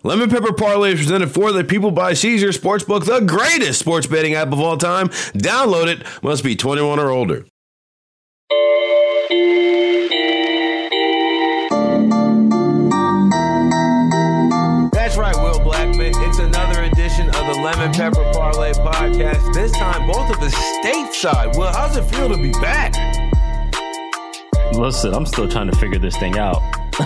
Lemon Pepper Parlay is presented for the people by Caesar Sportsbook, the greatest sports betting app of all time. Download it. Must be 21 or older. That's right, Will Blackman. It's another edition of the Lemon Pepper Parlay podcast. This time, both of us stateside. Will, how's it feel to be back? Listen, I'm still trying to figure this thing out.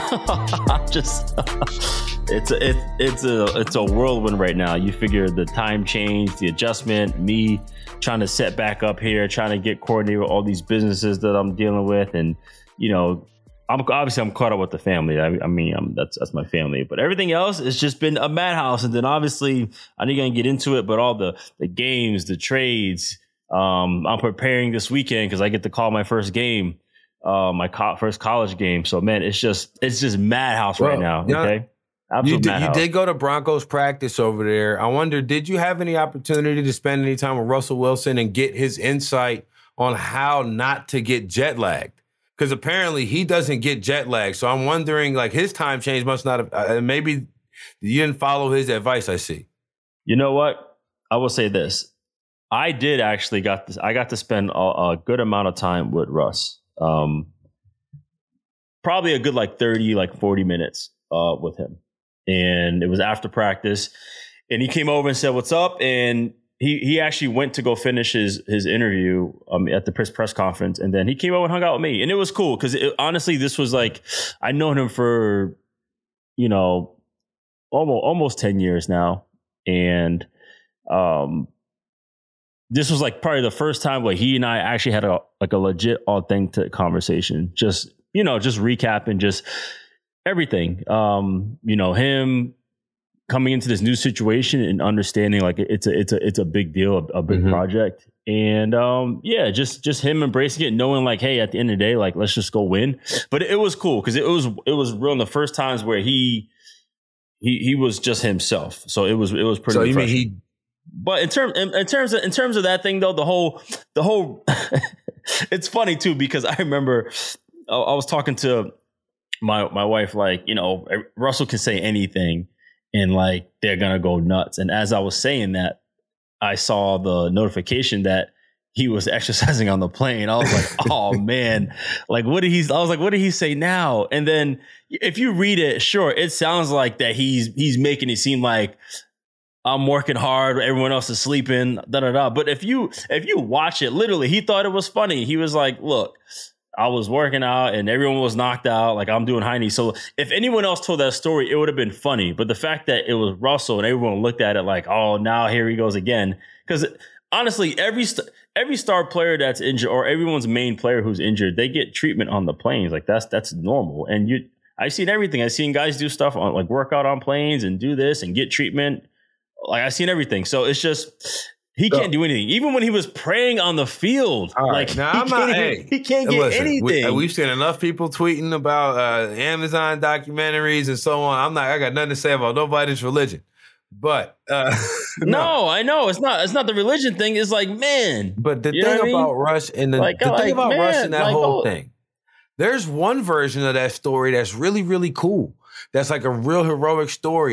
It's a whirlwind right now. You figure the time change, the adjustment, me trying to set back up here, trying to get coordinated with all these businesses that I'm dealing with, and I'm caught up with the family. I mean, that's my family, but everything else has just been a madhouse. And then obviously, I know you're gonna get into it, but all the games, the trades. I'm preparing this weekend because I get to call my first game. First college game. So man, it's just madhouse right now. Okay. You did go to Broncos practice over there. I wonder, did you have any opportunity to spend any time with Russell Wilson and get his insight on how not to get jet lagged? Because apparently he doesn't get jet lagged. So I'm wondering, like, his time change must not have, maybe you didn't follow his advice, I see. You know what? I will say this. I did actually got to spend a good amount of time with Russ. Probably a good 40 minutes with him. And it was after practice, and he came over and said, "What's up?" And he actually went to go finish his interview at the press conference, and then he came over and hung out with me, and it was cool because honestly, this was I've known him for almost 10 years now, and this was probably the first time where he and I actually had a legit authentic conversation, just recapping just everything. Him coming into this new situation and understanding it's a big deal, a big project. And just him embracing it, knowing hey, at the end of the day, let's just go win. But it was cool because it was real in the first times where he was just himself. So it was pretty. So you mean But in terms of that thing though, the whole it's funny too, because I remember I was talking to my wife, Russell can say anything and they're gonna go nuts. And as I was saying that, I saw the notification that he was exercising on the plane. I was like, oh man, what did he say now? And then if you read it, sure, it sounds like that he's making it seem like I'm working hard, everyone else is sleeping, But if you watch it, literally, he thought it was funny. He was like, look, I was working out and everyone was knocked out. I'm doing high knees. So if anyone else told that story, it would have been funny. But the fact that it was Russell and everyone looked at it oh, now here he goes again. Because honestly, every star player that's injured or everyone's main player who's injured, they get treatment on the planes. That's normal. And I've seen everything. I've seen guys do stuff on workout on planes and do this and get treatment. I've seen everything. So it's just, he can't do anything. Even when he was praying on the field, right. Now, he can't get anything. We've seen enough people tweeting about Amazon documentaries and so on. I got nothing to say about nobody's religion. But no, I know it's not the religion thing. It's man. But the thing about Russ and the thing about Russ and that whole thing, there's one version of that story that's really, really cool. That's a real heroic story,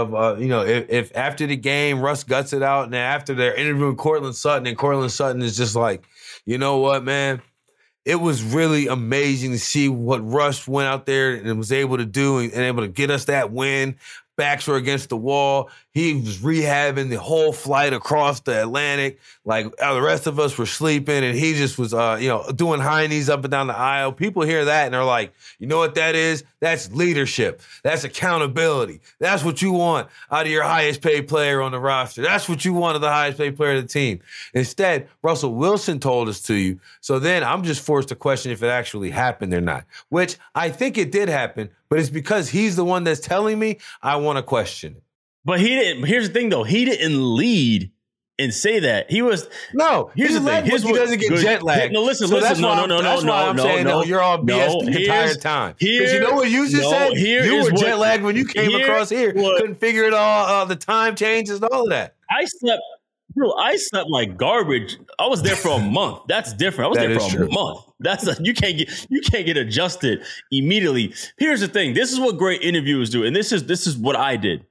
if after the game, Russ guts it out, and then after they're interviewing Courtland Sutton, and Courtland Sutton is just you know what, man? It was really amazing to see what Russ went out there and was able to do and able to get us that win. Backs were against the wall. He was rehabbing the whole flight across the Atlantic. The rest of us were sleeping, and he just was, doing high knees up and down the aisle. People hear that, and they're like, you know what that is? That's leadership. That's accountability. That's what you want out of your highest paid player on the roster. That's what you want of the highest paid player of the team. Instead, Russell Wilson told us to you. So then I'm just forced to question if it actually happened or not, which I think it did happen, but it's because he's the one that's telling me I want to question it. But he didn't. Here's the thing, though. He didn't lead and say that. He was Here's the thing. He doesn't get jet lag. No, listen. That's why I'm saying you're all BS the entire time. Because you know what you just said? You were jet lagged when you came across here. Couldn't figure it all. The time changes and all of that. I slept like garbage. I was there for a month. That's different. I was there for a month. You can't get adjusted immediately. Here's the thing. This is what great interviewers do, and this is what I did.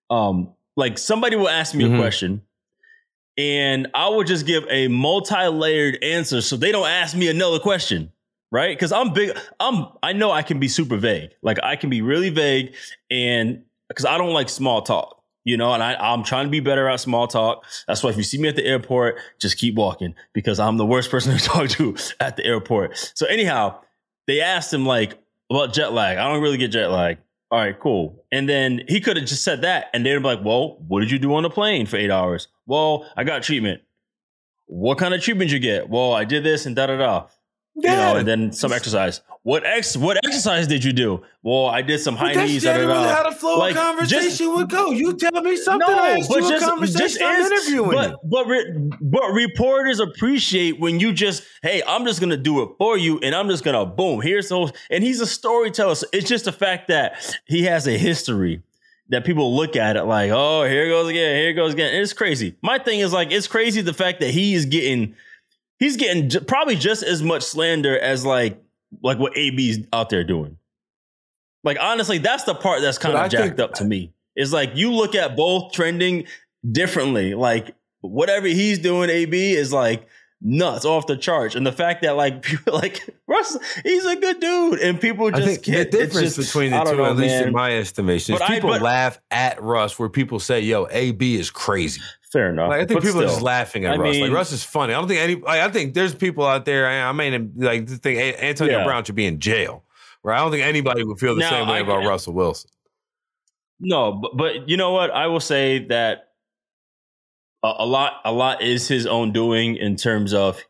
Like somebody will ask me a question and I will just give a multi-layered answer so they don't ask me another question. Right? Because I know I can be super vague. Like I can be really vague, and because I don't like small talk, you know, and I'm trying to be better at small talk. That's why if you see me at the airport, just keep walking because I'm the worst person to talk to at the airport. So anyhow, they asked him like about jet lag. I don't really get jet lag. All right, cool. And then he could have just said that, and they'd be like, well, what did you do on the plane for 8 hours? Well, I got treatment. What kind of treatment you get? Well, I did this and da-da-da. Yeah. You know, and then some exercise. What exercise did you do? Well, I did some high knees. That's generally how the flow of conversation would go. You tell me something, I ask you a conversation, I'm interviewing you. But reporters appreciate when you just, hey, I'm just going to do it for you, and I'm just going to, boom, here's those. And he's a storyteller. So it's just the fact that he has a history that people look at it like, oh, here it goes again. And it's crazy. My thing is like, it's crazy the fact that he's getting probably just as much slander as like what AB's out there doing. Like, honestly, that's the part that's kind of jacked up to me. Is like, you look at both trending differently. Like, whatever he's doing, AB is like nuts, off the charts. And the fact that like people like Russ, he's a good dude. And people just I think the difference between the two, at least in my estimation, is people laugh at Russ where people say, yo, AB is crazy. Fair enough. Like, I think people are just laughing at Russ. Like, Russ is funny. I don't think I think there's people out there. I mean, like, think Antonio Brown should be in jail. Right? I don't think anybody would feel the same way about Russell Wilson. No, but you know what? I will say that a lot is his own doing in terms of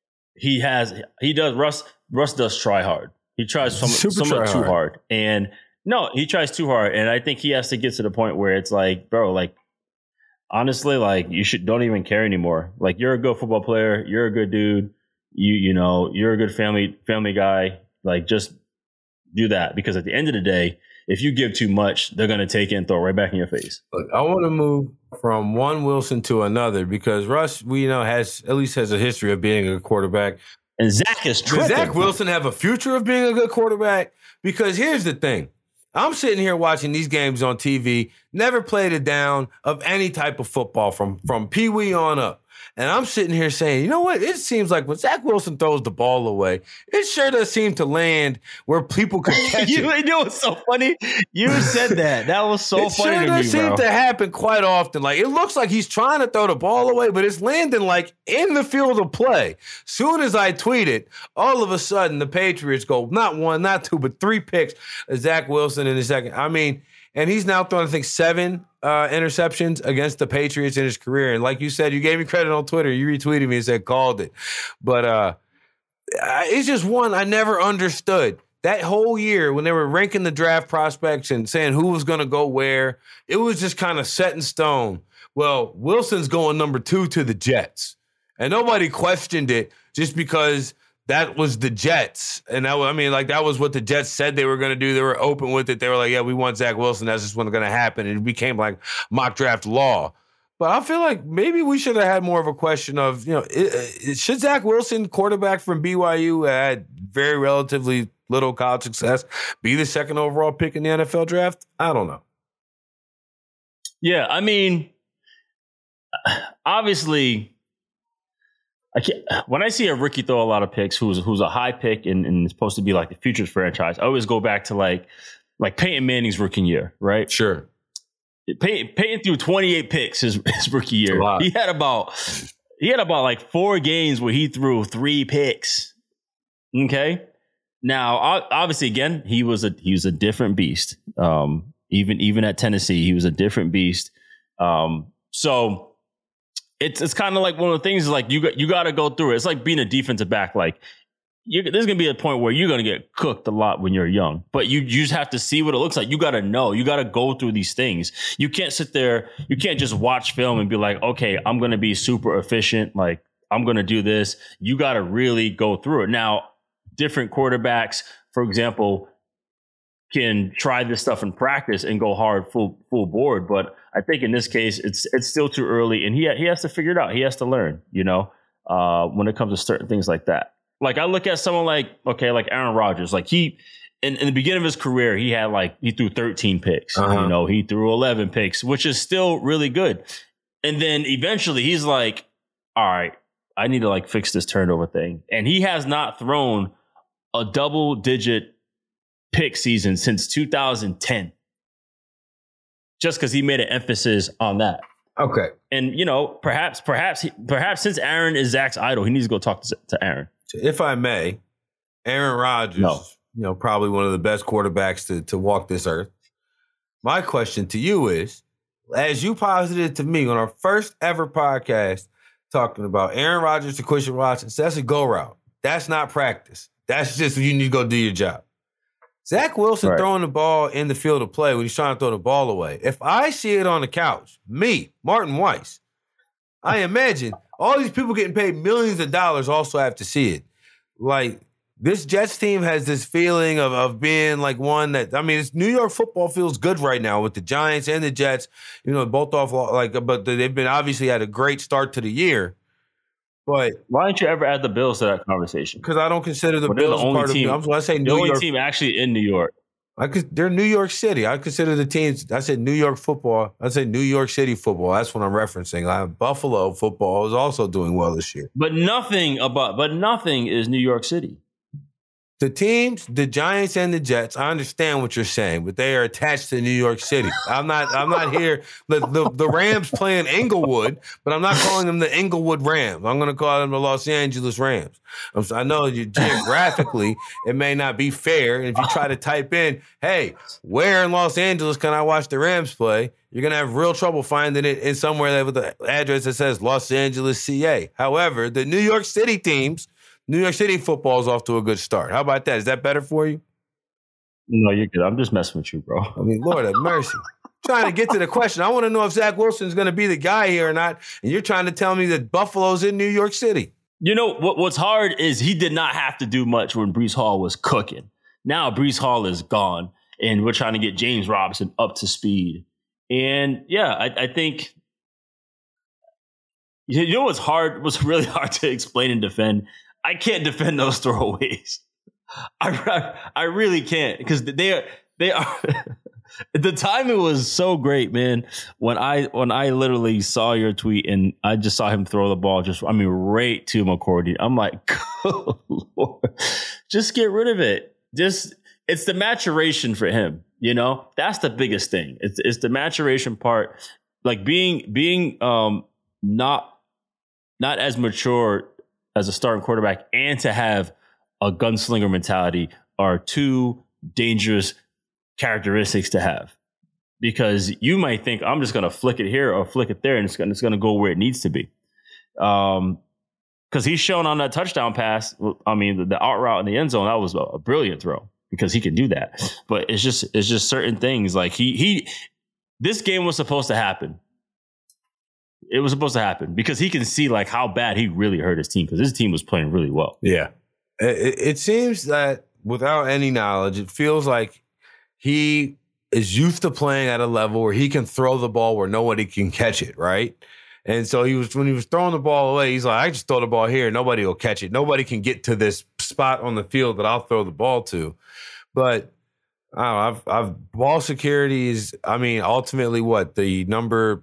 Russ does try hard. He tries somewhat too hard. And no, he tries too hard. And I think he has to get to the point where it's like, bro, like, honestly, like, don't even care anymore. Like, you're a good football player. You're a good dude. You know, you're a good family guy. Like, just do that, because at the end of the day, if you give too much, they're going to take it and throw it right back in your face. Look, I want to move from one Wilson to another because Russ, we know, has a history of being a good quarterback. And Zach is tripping. Does Zach Wilson have a future of being a good quarterback? Because here's the thing. I'm sitting here watching these games on TV, never played a down of any type of football from Pee Wee on up. And I'm sitting here saying, you know what? It seems like when Zach Wilson throws the ball away, it sure does seem to land where people could catch it. You know what's so funny? You said that. That was so funny to me, bro. It sure does seem to happen quite often. Like, it looks like he's trying to throw the ball away, but it's landing like in the field of play. Soon as I tweet it, all of a sudden the Patriots go not one, not two, but 3 picks. Zach Wilson in the second. I mean, and he's now thrown, I think, 7 interceptions against the Patriots in his career. And like you said, you gave me credit on Twitter. You retweeted me and said, called it. But it's just one I never understood. That whole year when they were ranking the draft prospects and saying who was going to go where, it was just kind of set in stone. Well, Wilson's going number 2 to the Jets. And nobody questioned it just because that was the Jets. And that was what the Jets said they were going to do. They were open with it. They were like, yeah, we want Zach Wilson. That's just what's going to happen. And it became like mock draft law. But I feel like maybe we should have had more of a question of, you know, should Zach Wilson, quarterback from BYU, had very relatively little college success, be the second overall pick in the NFL draft? I don't know. Yeah, I mean, obviously, when I see a rookie throw a lot of picks, who's a high pick and is supposed to be like the future franchise, I always go back to like Peyton Manning's rookie year, right? Sure. Peyton threw 28 picks his rookie year. He had about like 4 games where he threw 3 picks. Okay. Now, obviously, again, he was a different beast. Even at Tennessee, he was a different beast. So it's kind of like one of the things is like you got to go through it. It's like being a defensive back. Like there's going to be a point where you're going to get cooked a lot when you're young, but you just have to see what it looks like. You got to know. You got to go through these things. You can't sit there. You can't just watch film and be like, okay, I'm going to be super efficient. Like I'm going to do this. You got to really go through it. Now, different quarterbacks, for example, can try this stuff in practice and go hard full board. But I think in this case, it's still too early, and he has to figure it out. He has to learn, you know, when it comes to certain things like that. Like I look at someone like Aaron Rodgers, like he in the beginning of his career, he threw 13 picks. He threw 11 picks, which is still really good. And then eventually he's like, all right, I need to fix this turnover thing. And he has not thrown a double-digit pick season since 2010. Just because he made an emphasis on that. Okay. And, perhaps since Aaron is Zach's idol, he needs to go talk to Aaron. If I may, Aaron Rodgers, probably one of the best quarterbacks to walk this earth. My question to you is, as you posited to me on our first ever podcast talking about Aaron Rodgers to Christian Watson, so that's a go route. That's not practice. That's just you need to go do your job. Zach Wilson throwing the ball in the field of play when he's trying to throw the ball away. If I see it on the couch, me, Martin Weiss, I imagine all these people getting paid millions of dollars also have to see it. This Jets team has this feeling of being one that, it's New York football feels good right now with the Giants and the Jets, both off but they've been obviously had a great start to the year. But why don't you ever add the Bills to that conversation? Because I don't consider the Bills part of. I say the only team actually in New York. They're New York City. I consider the teams. I said New York football. I said New York City football. That's what I'm referencing. Buffalo football is also doing well this year. But nothing is New York City. The teams, the Giants and the Jets, I understand what you're saying, but they are attached to New York City. I'm not here. The Rams play in Inglewood, but I'm not calling them the Inglewood Rams. I'm going to call them the Los Angeles Rams. I know geographically it may not be fair. And if you try to type in, hey, where in Los Angeles can I watch the Rams play? You're going to have real trouble finding it in somewhere with the address that says Los Angeles, CA. However, the New York City teams, New York City football is off to a good start. How about that? Is that better for you? No, you're good. I'm just messing with you, bro. Lord have mercy. Trying to get to the question. I want to know if Zach Wilson's going to be the guy here or not. And you're trying to tell me that Buffalo's in New York City. What's hard is he did not have to do much when Breece Hall was cooking. Now Breece Hall is gone, and we're trying to get James Robinson up to speed. And I think what's really hard to explain and defend. I can't defend those throwaways. I really can't, because they are the timing was so great, man. When I literally saw your tweet and I just saw him throw the ball right to McCourty. I'm like, oh, Lord, just get rid of it. It's the maturation for him. That's the biggest thing. It's the maturation part, being not as mature as a starting quarterback and to have a gunslinger mentality are two dangerous characteristics to have, because you might think I'm just going to flick it here or flick it there and it's going to go where it needs to be. Because he's shown on that touchdown pass, the out route in the end zone, that was a brilliant throw because he can do that. But it's just certain things this game was supposed to happen. It was supposed to happen because he can see how bad he really hurt his team, because his team was playing really well. Yeah. It seems that without any knowledge, it feels like he is used to playing at a level where he can throw the ball where nobody can catch it, right? And so when he was throwing the ball away, he's like, I just throw the ball here. Nobody will catch it. Nobody can get to this spot on the field that I'll throw the ball to. But I don't know, ball security is, ultimately what, the number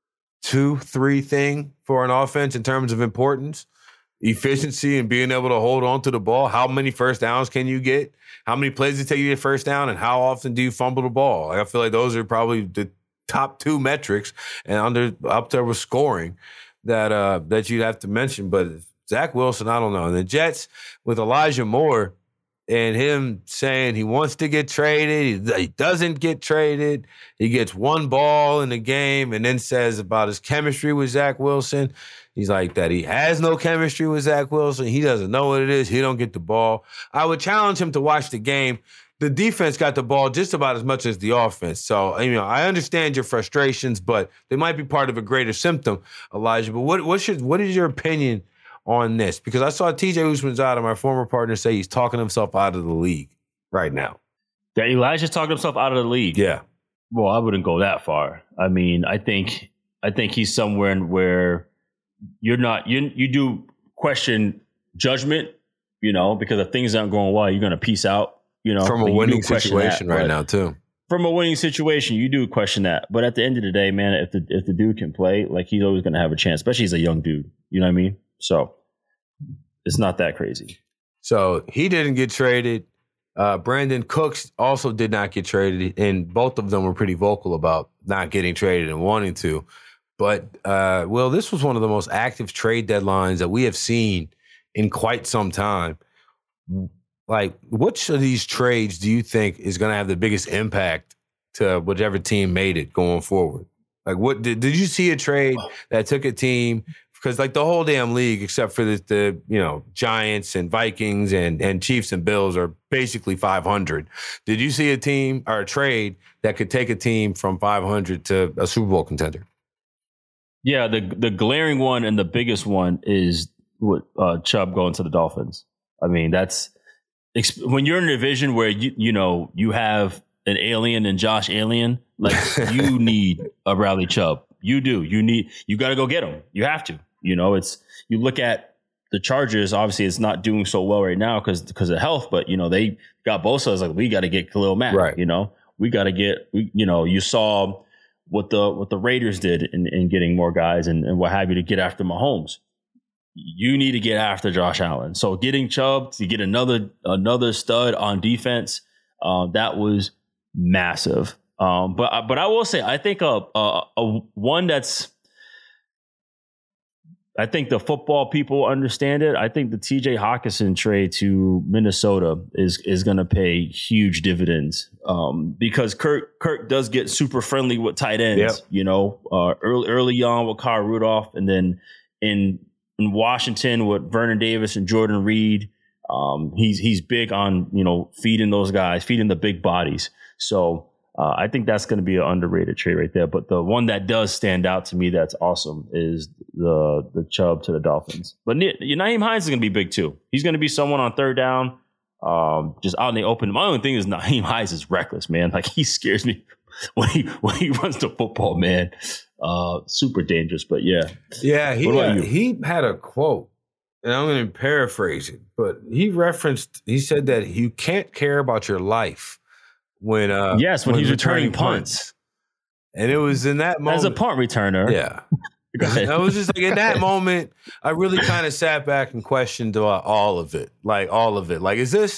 2-3 thing for an offense in terms of importance, efficiency, and being able to hold on to the ball. How many first downs can you get? How many plays does it take you to get first down? And how often do you fumble the ball? I feel like those are probably the top two metrics, and up there with scoring that you'd have to mention. But Zach Wilson, I don't know. And the Jets with Elijah Moore and him saying he wants to get traded, he doesn't get traded. He gets one ball in the game and then says about his chemistry with Zach Wilson. He's like that he has no chemistry with Zach Wilson. He doesn't know what it is. He don't get the ball. I would challenge him to watch the game. The defense got the ball just about as much as the offense. So, I understand your frustrations, but they might be part of a greater symptom, Elijah. But what is your opinion on this? Because I saw TJ Houshmandzadeh, my former partner, say he's talking himself out of the league right now. That Elijah's talking himself out of the league? Yeah. Well, I wouldn't go that far. I think he's somewhere where you're not, you do question judgment, because if things aren't going well, you're going to peace out from a winning situation right now too. From a winning situation, you do question that. But at the end of the day, man, if the dude can play, like, he's always going to have a chance, especially he's a young dude. You know what I mean? So it's not that crazy. So he didn't get traded. Brandon Cooks also did not get traded, and both of them were pretty vocal about not getting traded and wanting to. But, Will, this was one of the most active trade deadlines that we have seen in quite some time. Like, which of these trades do you think is going to have the biggest impact to whichever team made it going forward? Like, what did you see a trade that took a team? Because, like, the whole damn league, except for the Giants and Vikings and Chiefs and Bills, are basically 500. Did you see a team or a trade that could take a team from 500 to a Super Bowl contender? Yeah, the glaring one and the biggest one is Chubb going to the Dolphins. I mean, that's when you're in a division where you have an alien and Josh Allen, like, you need a Bradley Chubb. You do. You got to go get him. You have to. You look at the Chargers. Obviously, it's not doing so well right now because of health. But they got Bosa. It's like, we got to get Khalil Mack. Right. We got to get. You saw what the Raiders did in getting more guys and what have you to get after Mahomes. You need to get after Josh Allen. So getting Chubb to get another stud on defense, that was massive. But I will say, I think one that's, I think the football people understand it. I think the TJ Hawkinson trade to Minnesota is going to pay huge dividends, because Kirk does get super friendly with tight ends. Yep. Early on with Kyle Rudolph, and then in Washington with Vernon Davis and Jordan Reed. He's big on feeding those guys, feeding the big bodies. So I think that's going to be an underrated trade right there. But the one that does stand out to me that's awesome is the Chubb to the Dolphins. But Nyheim Hines is going to be big too. He's going to be someone on third down, just out in the open. My only thing is Nyheim Hines is reckless, man. Like, he scares me when he runs the football, man. Super dangerous. But yeah. He had a quote, and I'm going to paraphrase it, but he said that you can't care about your life when he's returning punts. And it was in that moment. As a punt returner. Yeah. I was just like, in that moment, I really kind of sat back and questioned all of it. Like, is this,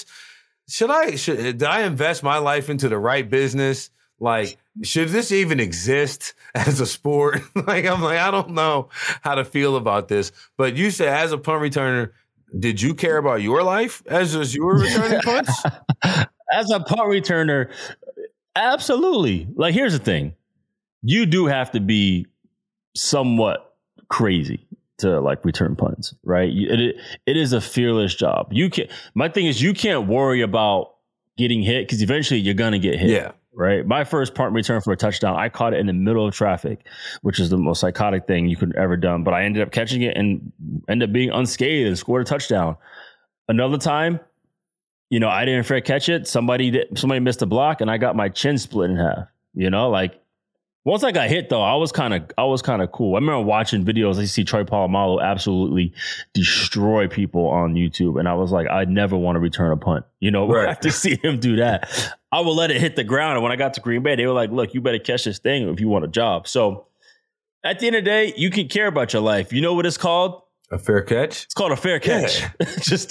did I invest my life into the right business? Like, should this even exist as a sport? I don't know how to feel about this. But you said, as a punt returner, did you care about your life as you were returning punts? As a punt returner, absolutely. Like, here's the thing. You do have to be somewhat crazy to, like, return punts, right? It is a fearless job. My thing is, you can't worry about getting hit, because eventually you're going to get hit. Yeah. Right. My first punt return for a touchdown, I caught it in the middle of traffic, which is the most psychotic thing you could ever done. But I ended up catching it and ended up being unscathed and scored a touchdown. Another time, I didn't fair catch it. Somebody missed a block and I got my chin split in half. Like, once I got hit, though, I was kind of cool. I remember watching videos. I see Troy Polamalu absolutely destroy people on YouTube, and I was like, I'd never want to return a punt. Right. After seeing him do that, I will let it hit the ground. And when I got to Green Bay, they were like, "Look, you better catch this thing if you want a job." So, at the end of the day, you can care about your life. You know what it's called? A fair catch. It's called a fair catch. Yeah. just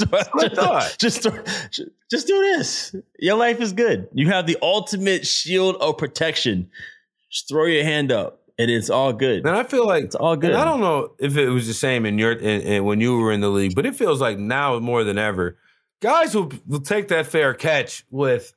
do this. Your life is good. You have the ultimate shield of protection. Just throw your hand up, and it's all good. And I feel like it's all good. I don't know if it was the same in when you were in the league, but it feels like now more than ever, guys will take that fair catch with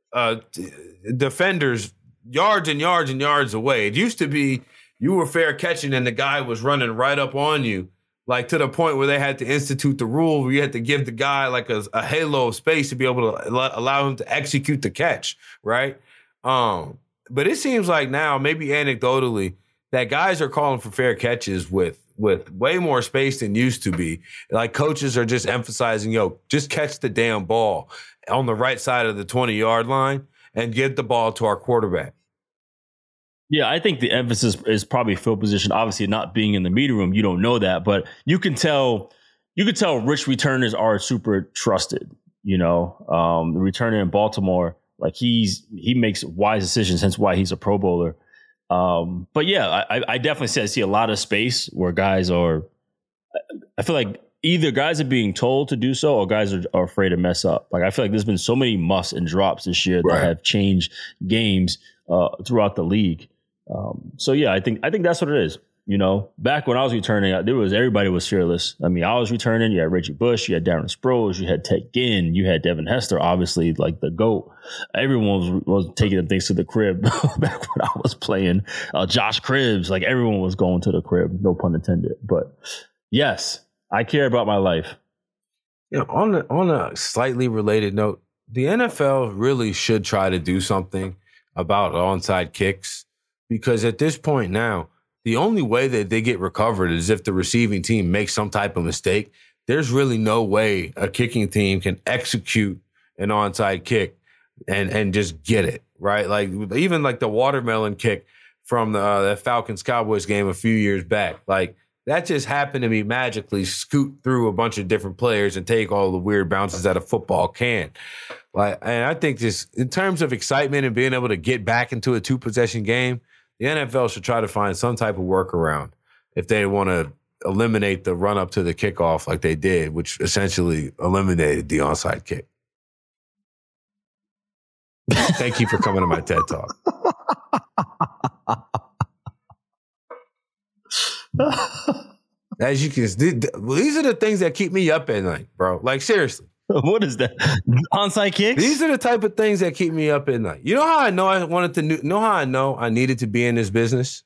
defenders yards and yards and yards away. It used to be you were fair catching, and the guy was running right up on you, like to the point where they had to institute the rule where you had to give the guy like a halo of space to be able to allow him to execute the catch, right? But it seems like now, maybe anecdotally, that guys are calling for fair catches with way more space than used to be. Like, coaches are just emphasizing, just catch the damn ball on the right side of the 20-yard line and get the ball to our quarterback. Yeah, I think the emphasis is probably field position. Obviously, not being in the meeting room, you don't know that, but you can tell rich returners are super trusted. returning in Baltimore, like he makes wise decisions, hence why he's a Pro Bowler. But yeah, I definitely see a lot of space where guys are, I feel like either guys are being told to do so or guys are afraid to mess up. Like I feel like there's been so many muffs and drops this year that have changed games throughout the league. So yeah, I think that's what it is. Back when I was returning, everybody was fearless. I mean, I was returning. You had Reggie Bush, you had Darren Sproles, you had Ted Ginn, you had Devin Hester, obviously like the GOAT. Everyone was taking things to the crib back when I was playing. Josh Cribbs, like everyone was going to the crib, no pun intended. But yes, I care about my life. On a slightly related note, the NFL really should try to do something about onside kicks, because at this point now, the only way that they get recovered is if the receiving team makes some type of mistake. There's really no way a kicking team can execute an onside kick and just get it, right? Like even like the watermelon kick from the Falcons-Cowboys game a few years back. Like that just happened to be magically scoot through a bunch of different players and take all the weird bounces that a football can. Like, and I think just in terms of excitement and being able to get back into a 2-possession game, the NFL should try to find some type of workaround if they want to eliminate the run up to the kickoff like they did, which essentially eliminated the onside kick. Thank you for coming to my TED Talk. As you can, these are the things that keep me up at night, bro. Like seriously. What is that? Onside kicks? These are the type of things that keep me up at night. You know how I know how I know I needed to be in this business?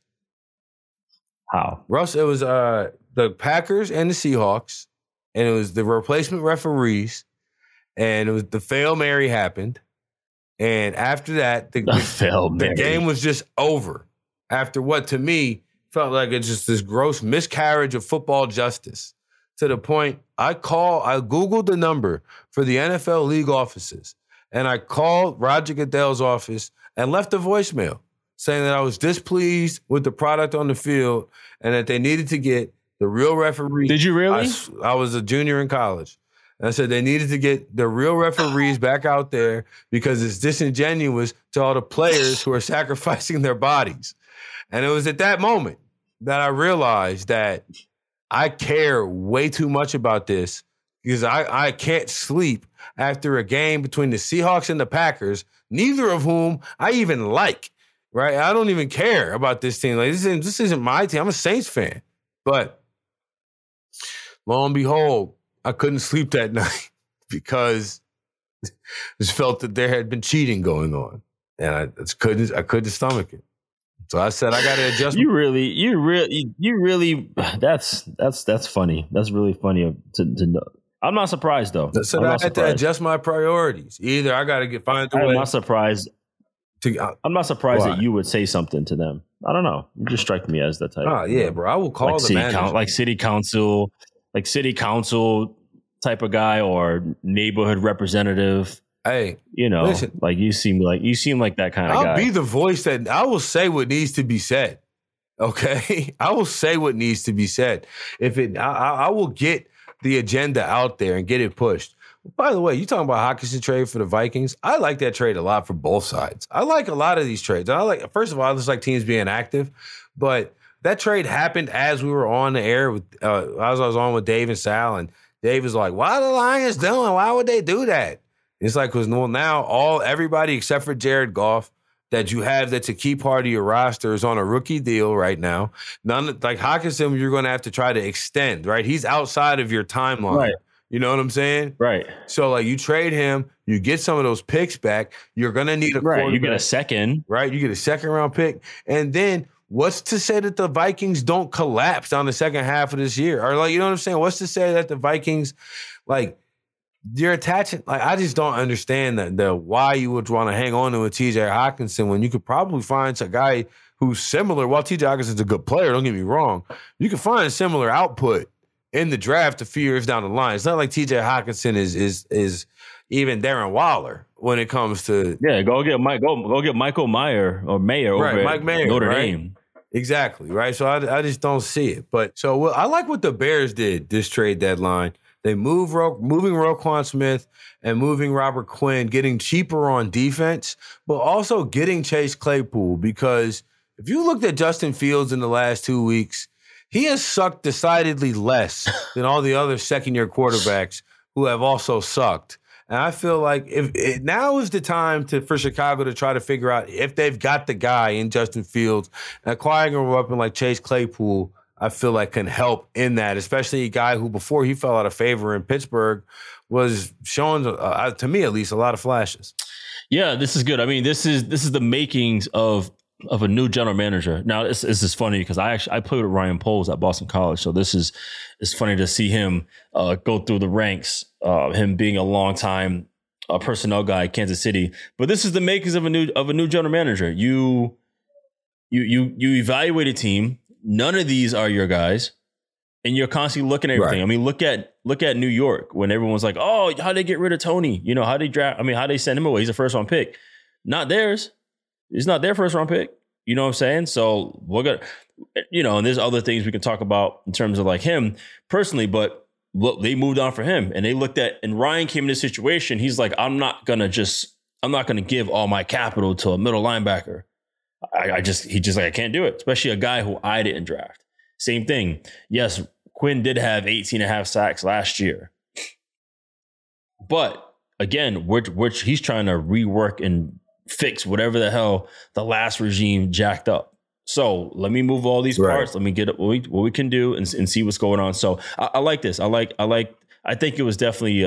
How? Russ, it was the Packers and the Seahawks, and it was the replacement referees, and it was the Fail Mary happened. And after that, the game was just over. After what to me felt like it's just this gross miscarriage of football justice. To the point, I Googled the number for the NFL league offices, and I called Roger Goodell's office and left a voicemail saying that I was displeased with the product on the field and that they needed to get the real referees. Did you really? I was a junior in college. And I said they needed to get the real referees back out there because it's disingenuous to all the players who are sacrificing their bodies. And it was at that moment that I realized that I care way too much about this because I can't sleep after a game between the Seahawks and the Packers, neither of whom I even like, right? I don't even care about this team. Like this isn't my team. I'm a Saints fan. But lo and behold, I couldn't sleep that night because I just felt that there had been cheating going on. And I couldn't stomach it. So I said, I got to adjust. You really, that's funny. That's really funny to know. I'm not surprised though. So I had to adjust my priorities. Either I got to find the way. I'm not surprised. I'm not surprised that you would say something to them. I don't know. You just strike me as that type. Oh yeah, bro. I will call the manager. City council type of guy or neighborhood representative. Hey, listen, like you seem like that kind of guy. I'll be the voice that I will say what needs to be said. Okay, I will say what needs to be said. I will get the agenda out there and get it pushed. By the way, you talking about Hockenson trade for the Vikings? I like that trade a lot for both sides. I like a lot of these trades. First of all, I just like teams being active, but that trade happened as we were on the air with as I was on with Dave and Sal, and Dave was like, "Why are the Lions doing? Why would they do that?" It's like, because now everybody except for Jared Goff that you have that's a key part of your roster is on a rookie deal right now. Like Hockenson, you're going to have to try to extend, right? He's outside of your timeline. Right. You know what I'm saying? Right. So, like, you trade him, you get some of those picks back. You're going to need a quarterback. You get a second. Right. You get a second-round pick. And then what's to say that the Vikings don't collapse down the second half of this year? Or, like, you know what I'm saying? What's to say that the Vikings, like, you're attaching, like, I just don't understand the why you would want to hang on to a TJ Hockenson when you could probably find a guy who's similar. While TJ Hawkinson's a good player, don't get me wrong, you can find a similar output in the draft a few years down the line. It's not like TJ Hockenson is even Darren Waller when it comes to go get Michael Mayer over Mike Mayer, Notre right? Dame. Exactly, right? So I just don't see it. But so I like what the Bears did this trade deadline. They moving Roquan Smith and moving Robert Quinn, getting cheaper on defense, but also getting Chase Claypool, because if you looked at Justin Fields in the last 2 weeks, he has sucked decidedly less than all the other second-year quarterbacks who have also sucked. And I feel like now is the time for Chicago to try to figure out if they've got the guy in Justin Fields. And acquiring a weapon like Chase Claypool, I feel like can help in that, especially a guy who before he fell out of favor in Pittsburgh was showing, to me at least, a lot of flashes. Yeah, this is good. I mean, this is the makings of a new general manager. Now, this is funny because I played with Ryan Poles at Boston College, so it's funny to see him go through the ranks. Him being a longtime personnel guy at Kansas City, but this is the makings of a new general manager. You evaluate a team. None of these are your guys, and you're constantly looking at everything. Right. I mean, look at New York when everyone's like, "Oh, how'd they get rid of Tony? You know, how'd they draft? I mean, how'd they send him away? He's a first round pick, not theirs." It's not their first round pick. You know what I'm saying? So we're going to, and there's other things we can talk about in terms of like him personally, but look, they moved on for him and they looked at, and Ryan came in this situation. He's like, I'm not going to give all my capital to a middle linebacker. I can't do it, especially a guy who I didn't draft. Same thing. Yes, Quinn did have 18.5 sacks last year, but again, which he's trying to rework and fix whatever the hell the last regime jacked up. So let me move all these parts. Let me get what we can do and see what's going on. So I like this. I think it was definitely.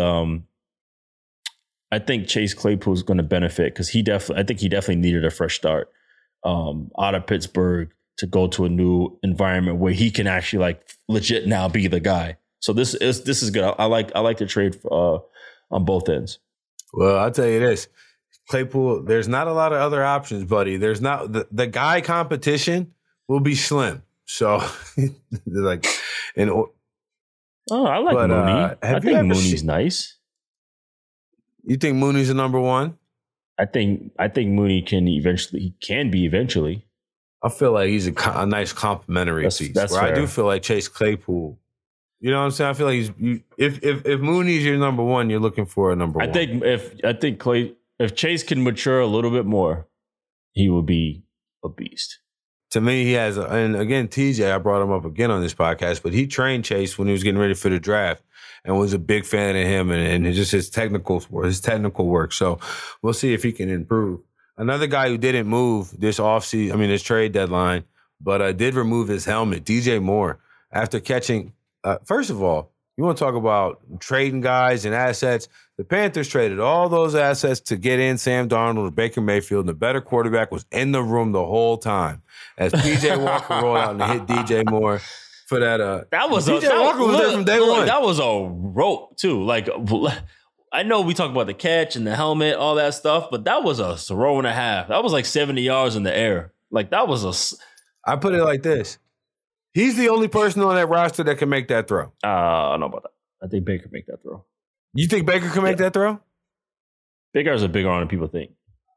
I think Chase Claypool is going to benefit because he definitely needed a fresh start out of Pittsburgh to go to a new environment where he can actually like legit now be the guy. So this is good. I like the trade on both ends. Well, I'll tell you this. Claypool, there's not a lot of other options, buddy. There's not the guy competition will be slim. So, like, I like Mooney. I think Mooney's nice. You think Mooney's the number one? I think Mooney can be eventually. I feel like he's a nice complimentary piece. That's fair. I do feel like Chase Claypool. You know what I'm saying? I feel like if Mooney's your number one, you're looking for a number one. If Chase can mature a little bit more, he will be a beast. To me, he has, and again, TJ, I brought him up again on this podcast, but he trained Chase when he was getting ready for the draft and was a big fan of him and just his technical work. So we'll see if he can improve. Another guy who didn't move this this trade deadline, but did remove his helmet, DJ Moore, after catching, first of all, you want to talk about trading guys and assets. The Panthers traded all those assets to get in Sam Darnold or Baker Mayfield, and the better quarterback was in the room the whole time as P.J. Walker rolled out and hit DJ Moore for that. Walker was there from day one. That was a rope, too. Like, I know we talk about the catch and the helmet, all that stuff, but that was a throw and a half. That was like 70 yards in the air. Like, that was I put it like this. He's the only person on that roster that can make that throw. I don't know about that. I think Baker can make that throw. You think Baker can make that throw? Baker has a bigger arm than people think.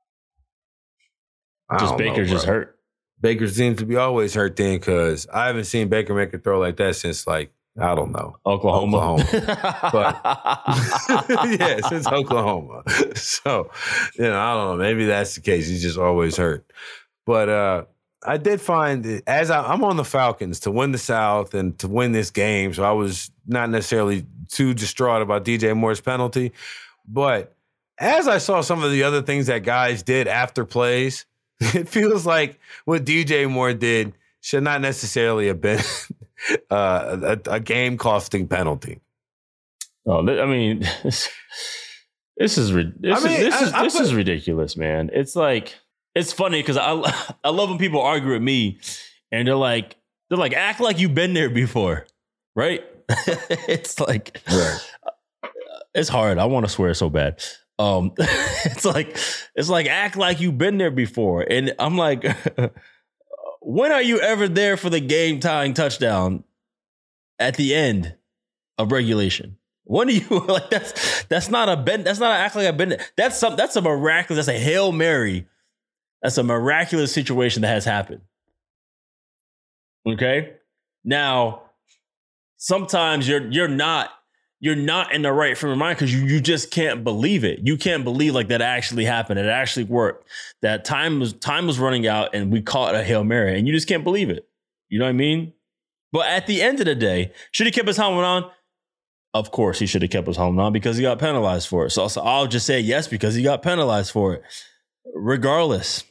Baker's just hurt. Baker seems to be always hurt then because I haven't seen Baker make a throw like that since Oklahoma. But yeah, since Oklahoma. So, I don't know. Maybe that's the case. He's just always hurt. But I did find that as I'm on the Falcons to win the South and to win this game, so I was not necessarily too distraught about DJ Moore's penalty. But as I saw some of the other things that guys did after plays, it feels like what DJ Moore did should not necessarily have been a game-costing pentalty. Oh, I mean, this is ridiculous, man. It's like, it's funny because I love when people argue with me and they're like, act like you've been there before, right? It's like, right. It's hard. I want to swear so bad. It's like act like you've been there before, and I'm like, when are you ever there for the game tying touchdown at the end of regulation? When are you like that's not an act like I've been there. That's a miraculous. That's a Hail Mary. That's a miraculous situation that has happened. Okay, now sometimes you're not you're not in the right frame of mind because you just can't believe it. You can't believe like that actually happened. It actually worked. That time was running out and we caught a Hail Mary and you just can't believe it. You know what I mean? But at the end of the day, should he kept his helmet on? Of course he should have kept his helmet on because he got penalized for it. So I'll just say yes because he got penalized for it. Regardless,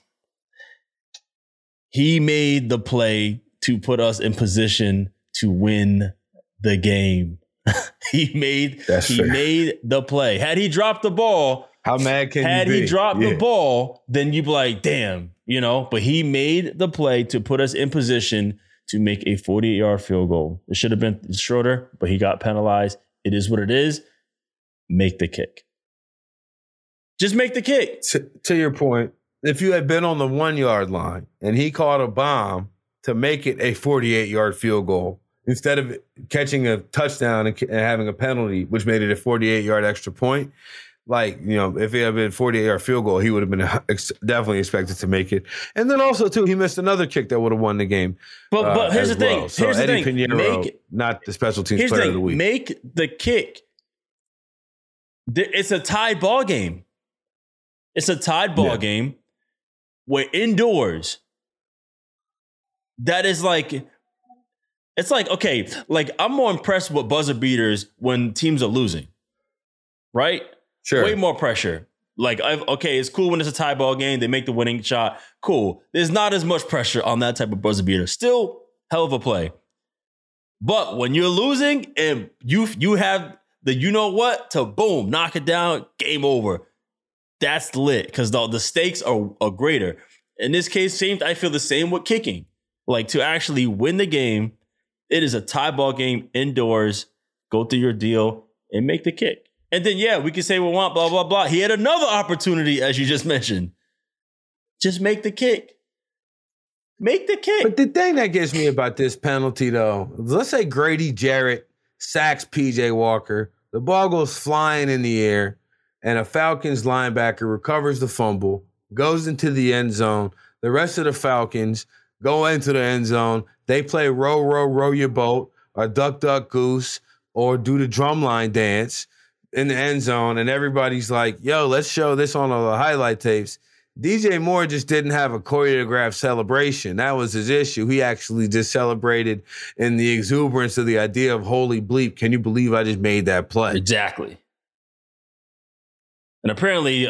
he made the play to put us in position to win the game. He made the play. Had he dropped the ball, how mad can you be? Had he dropped the ball, then you'd be like, damn, you know. But he made the play to put us in position to make a 48-yard field goal. It should have been shorter, but he got penalized. It is what it is. Make the kick. Just make the kick. To your point, if you had been on the 1 yard line and he caught a bomb to make it a 48-yard field goal, instead of catching a touchdown and having a penalty, which made it a 48-yard extra point, like, you know, if it had been a 48-yard field goal, he would have been definitely expected to make it. And then also, too, he missed another kick that would have won the game. But here's the thing. So here's Eddie the thing. Pinheiro, not the special teams player of the week. Make the kick. It's a tied ball game. It's a tied ball game. We're indoors. That is like... It's like, okay, like I'm more impressed with buzzer beaters when teams are losing, right? Sure. Way more pressure. Like, okay, it's cool when it's a tie ball game. They make the winning shot. Cool. There's not as much pressure on that type of buzzer beater. Still, hell of a play. But when you're losing and you have the you know what to boom, knock it down, game over. That's lit because the stakes are greater. In this case, I feel the same with kicking. Like to actually win the game, it is a tie ball game indoors. Go through your deal and make the kick. And then, we can say we want blah, blah, blah. He had another opportunity, as you just mentioned. Just make the kick. Make the kick. But the thing that gets me about this penalty, though, let's say Grady Jarrett sacks P.J. Walker. The ball goes flying in the air, and a Falcons linebacker recovers the fumble, goes into the end zone. The rest of the Falcons go into the end zone. They play row, row, row your boat, or duck, duck, goose, or do the drumline dance in the end zone. And everybody's like, yo, let's show this on the highlight tapes. DJ Moore just didn't have a choreographed celebration. That was his issue. He actually just celebrated in the exuberance of the idea of holy bleep. Can you believe I just made that play? Exactly. And apparently,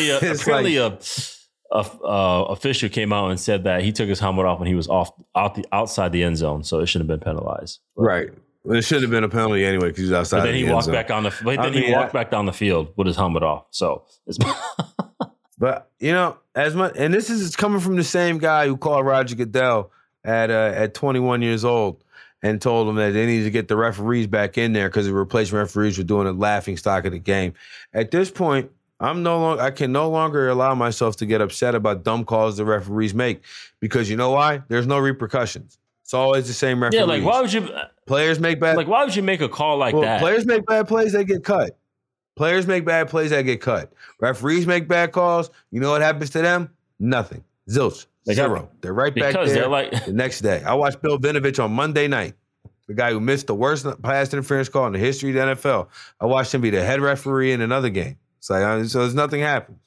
official came out and said that he took his helmet off when he was outside the end zone, so it shouldn't have been penalized. Right. Well, it should have been a penalty anyway because he was outside. But then he walked back on the. But then he walked back down the field with his helmet off. So, but you know, as much, and this is coming from the same guy who called Roger Goodell at 21 years old and told him that they needed to get the referees back in there because the replacement referees were doing a laughing stock of the game. At this point, I can no longer allow myself to get upset about dumb calls the referees make because you know why? There's no repercussions. It's always the same referees. Yeah, like why would you? Players make bad. Like why would you make a call like that? Players make bad plays, they get cut. Players make bad plays, they get cut. Referees make bad calls. You know what happens to them? Nothing. Zilch. Zero. They're right back there. They're like the next day. I watched Bill Vinovich on Monday night. The guy who missed the worst pass interference call in the history of the NFL. I watched him be the head referee in another game. It's like so there's nothing happens.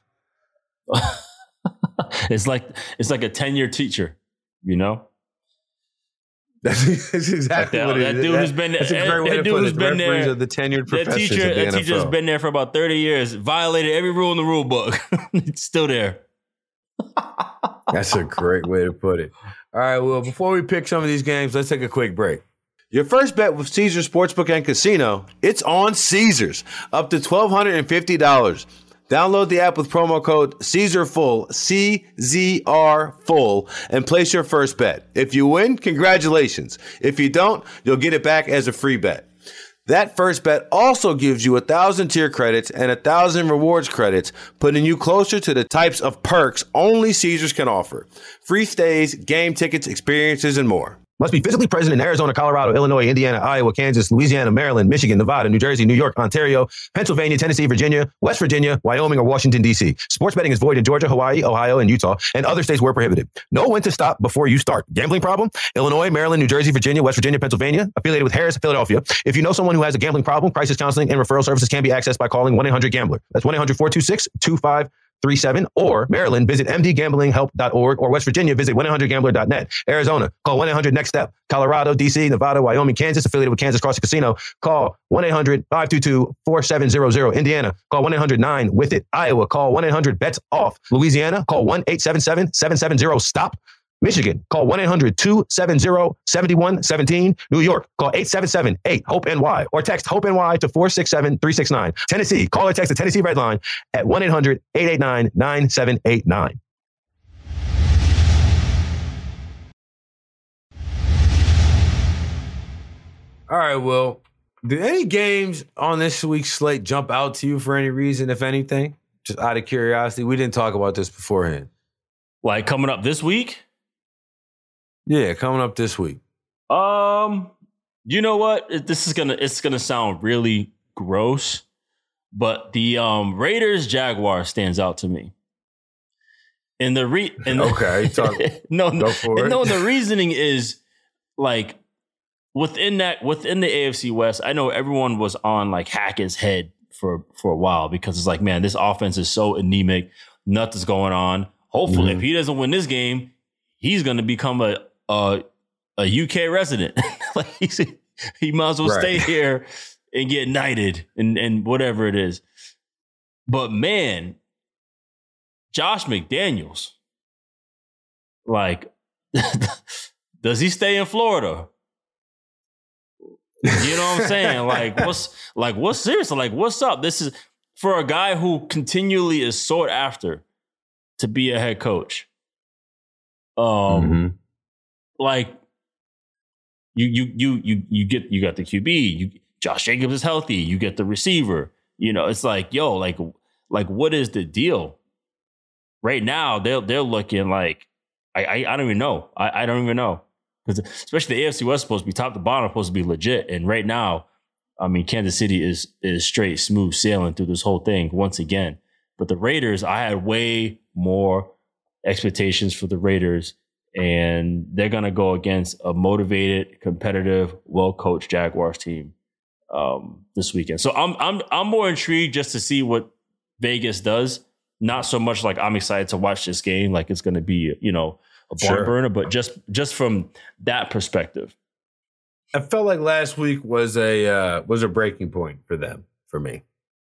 It's like a 10-year teacher, you know. That's exactly what it is. That dude who's been that's a great way to put it. The referees are the tenured professors of the NFL. That teacher's been there for about 30 years, violated every rule in the rule book. It's still there. That's a great way to put it. All right, well, before we pick some of these games, let's take a quick break. Your first bet with Caesars Sportsbook and Casino, it's on Caesars, up to $1,250. Download the app with promo code CZRFULL, CZR-FULL, and place your first bet. If you win, congratulations. If you don't, you'll get it back as a free bet. That first bet also gives you 1,000 tier credits and 1,000 rewards credits, putting you closer to the types of perks only Caesars can offer. Free stays, game tickets, experiences, and more. Must be physically present in Arizona, Colorado, Illinois, Indiana, Iowa, Kansas, Louisiana, Maryland, Michigan, Nevada, New Jersey, New York, Ontario, Pennsylvania, Tennessee, Virginia, West Virginia, Wyoming, or Washington, D.C. Sports betting is void in Georgia, Hawaii, Ohio, and Utah, and other states where prohibited. Know when to stop before you start. Gambling problem? Illinois, Maryland, New Jersey, Virginia, West Virginia, Pennsylvania, affiliated with Harris, Philadelphia. If you know someone who has a gambling problem, crisis counseling and referral services can be accessed by calling 1-800-GAMBLER. That's 1-800-426-2537, or Maryland, visit mdgamblinghelp.org, or West Virginia, visit 1-800-GAMBLER.net. Arizona, call 1-800-NEXT-STEP. Colorado, D.C., Nevada, Wyoming, Kansas, affiliated with Kansas Crossing Casino, call 1-800-522-4700. Indiana, call 1-800-9-WITH-IT. Iowa, call 1-800-BETS-OFF. Louisiana, call 1-877-770-STOP. Michigan, call 1-800-270-7117. New York, call 877-8-HOPE-NY, or text HOPE-NY to 467-369. Tennessee, call or text the Tennessee Red Line at 1-800-889-9789. All right, Will. Did any games on this week's slate jump out to you for any reason, if anything? Just out of curiosity. We didn't talk about this beforehand. Like coming up this week? Yeah, coming up this week. You know what? It's gonna sound really gross, but the Raiders Jaguars stands out to me. And the okay, the reasoning is like within the AFC West. I know everyone was on like Hackett's head for a while because it's like, man, this offense is so anemic, nothing's going on. Hopefully, if he doesn't win this game, he's going to become a UK resident. Like he might as well stay here and get knighted and whatever it is. But man, Josh McDaniels, like, does he stay in Florida? You know what I'm saying? What's seriously, like, what's up? This is for a guy who continually is sought after to be a head coach. Like you got the QB, Josh Jacobs is healthy, you get the receiver. You know, it's like, yo, like what is the deal? Right now, they're looking like I don't even know. I don't even know. Because especially the AFC West is supposed to be top to bottom, supposed to be legit. And right now, I mean, Kansas City is straight smooth sailing through this whole thing once again. But the Raiders, I had way more expectations for the Raiders, and they're gonna go against a motivated, competitive, well-coached Jaguars team this weekend. So I'm more intrigued just to see what Vegas does. Not so much like I'm excited to watch this game, like it's gonna be, you know, a barn burner, but just from that perspective. I felt like last week was a breaking point for them, for me.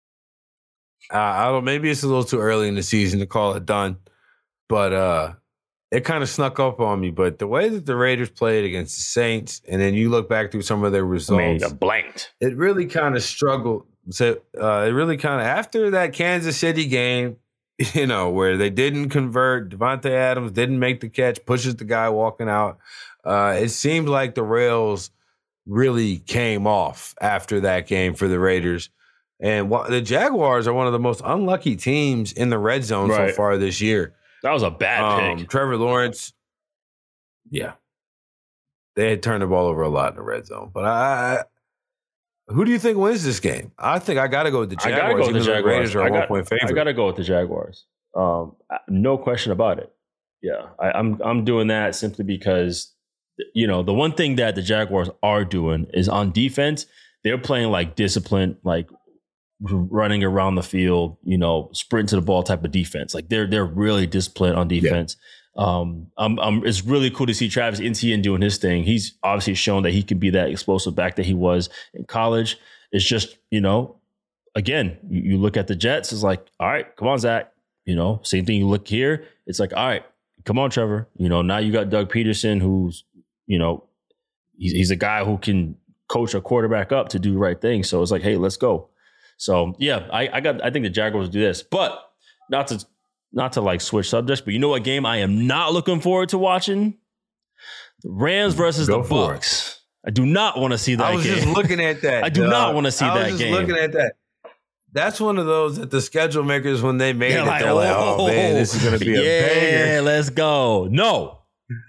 I don't. Maybe it's a little too early in the season to call it done, but it kind of snuck up on me. But the way that the Raiders played against the Saints, and then you look back through some of their results, blanked. It really kind of struggled. So it really kind of after that Kansas City game, you know, where they didn't convert, Devontae Adams didn't make the catch, pushes the guy walking out. It seemed like the rails really came off after that game for the Raiders. And the Jaguars are one of the most unlucky teams in the red zone so far this year. That was a bad pick. Trevor Lawrence, yeah. They had turned the ball over a lot in the red zone. But who do you think wins this game? I think I got to go with the Jaguars. I got to go with the Jaguars. Raiders are a 1-point favorite. I got to go with the Jaguars. No question about it. Yeah, I'm doing that simply because, you know, the one thing that the Jaguars are doing is on defense, they're playing like disciplined, like running around the field, you know, sprint to the ball type of defense. Like they're really disciplined on defense. Yeah. It's really cool to see Travis Etienne doing his thing. He's obviously shown that he can be that explosive back that he was in college. It's just, you know, again, you look at the Jets, it's like, all right, come on, Zach. You know, same thing. You look here, it's like, all right, come on, Trevor. You know, now you got Doug Peterson, who's, you know, he's a guy who can coach a quarterback up to do the right thing. So it's like, hey, let's go. So yeah, I think the Jaguars will do this, but not to like switch subjects, but you know what game I am not looking forward to watching? The Rams versus the Bucs. I do not want to see that game. I was just looking at that. I do not want to see that game. I was just looking at that. That's one of those that the schedule makers, when they made they're like, oh man, this is going to be a banger. Yeah, let's go. No.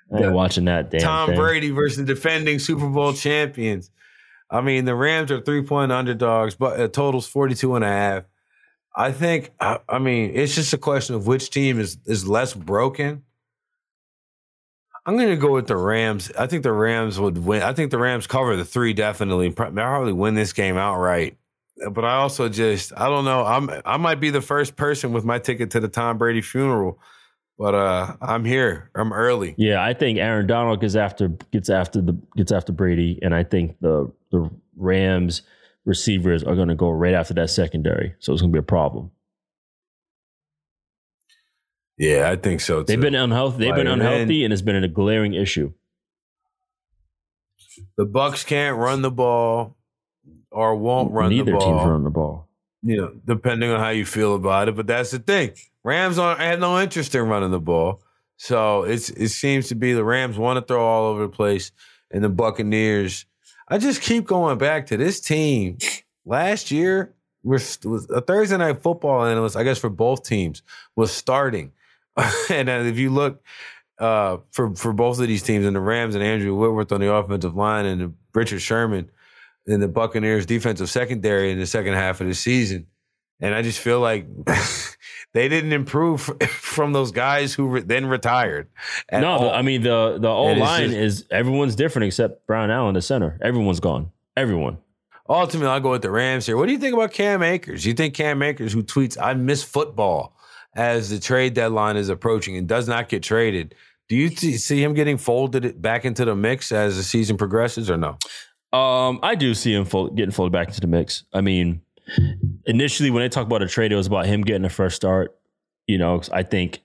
I ain't watching that damn Tom thing. Brady versus defending Super Bowl champions. I mean, the Rams are 3-point underdogs, but it totals 42.5. I think, I mean, it's just a question of which team is less broken. I'm going to go with the Rams. I think the Rams would win. I think the Rams cover the 3 definitely. Probably win this game outright. But I also I don't know. I might be the first person with my ticket to the Tom Brady funeral. But I'm here. I'm early. Yeah, I think Aaron Donald gets after Brady, and I think the Rams receivers are going to go right after that secondary. So it's going to be a problem. Yeah, I think so too. They've been unhealthy. And it's been a glaring issue. The Bucs can't run the ball or won't run the ball. Neither team's run the ball. You know, depending on how you feel about it. But that's the thing. Rams have no interest in running the ball. So it seems to be the Rams want to throw all over the place, and the Buccaneers. I just keep going back to this team. Last year was a Thursday Night Football analyst, I guess for both teams, was starting. And if you look for both of these teams, and the Rams and Andrew Whitworth on the offensive line and Richard Sherman in the Buccaneers defensive secondary in the second half of the season, and I just feel like they didn't improve from those guys who then retired. I mean, the O-line is everyone's different except Brown Allen, the center. Everyone's gone. Everyone. Ultimately, I'll go with the Rams here. What do you think about Cam Akers? You think Cam Akers, who tweets, "I miss football," as the trade deadline is approaching and does not get traded, do you see him getting folded back into the mix as the season progresses, or no? I do see him getting folded back into the mix. I mean, initially when they talk about a trade, it was about him getting a fresh start. You know, I think